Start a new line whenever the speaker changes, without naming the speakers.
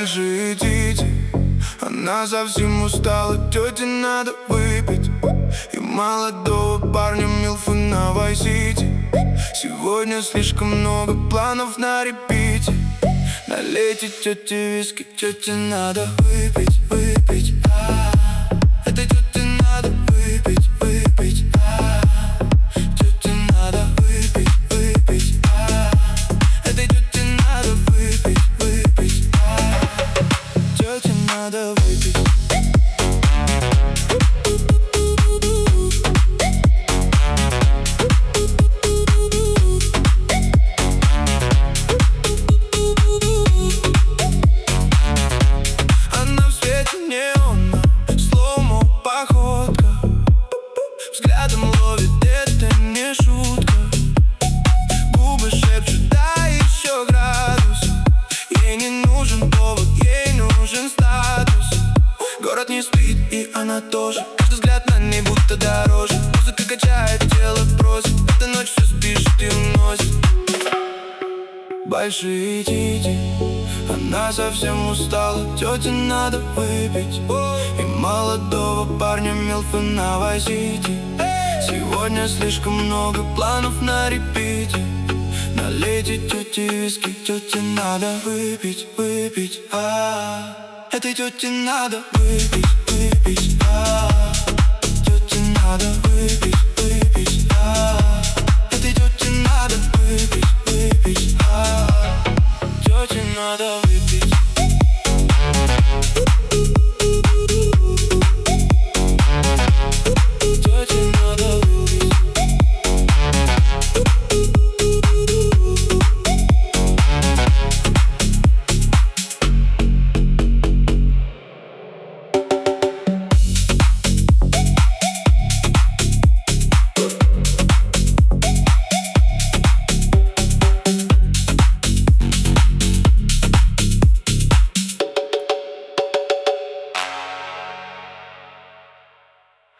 большие дети. Она совсем устала, тете надо выпить. И молодого парня милфы на Вайс-Сити. Сегодня слишком много планов на репите. Налейте тете виски, тете надо выпить, выпить. Этой тете надо выпить, выпить. Тете надо выпить, выпить. Этой тете надо выпить, выпить. Тете надо выпить. Она в свете неона, слоумо походка. Взглядом ловит, это не шутка. Губы шепчут, да еще градус. Ей не нужен повод, ей нужен статус. Город не спит, и она тоже. Каждый взгляд на ней будто дороже. Музыка качает, тело просит. Эта ночь все спишет и уносит. Большие тити, она совсем устала, тете надо выпить. И молодого парня милфы на Вайс-Сити. Сегодня слишком много планов на репите. Налейте тете виски, тете надо выпить, выпить. Этой тете надо выпить, выпить. Тете надо выпить, выпить. Этой тете надо выпить, выпить. Тете надо выпить.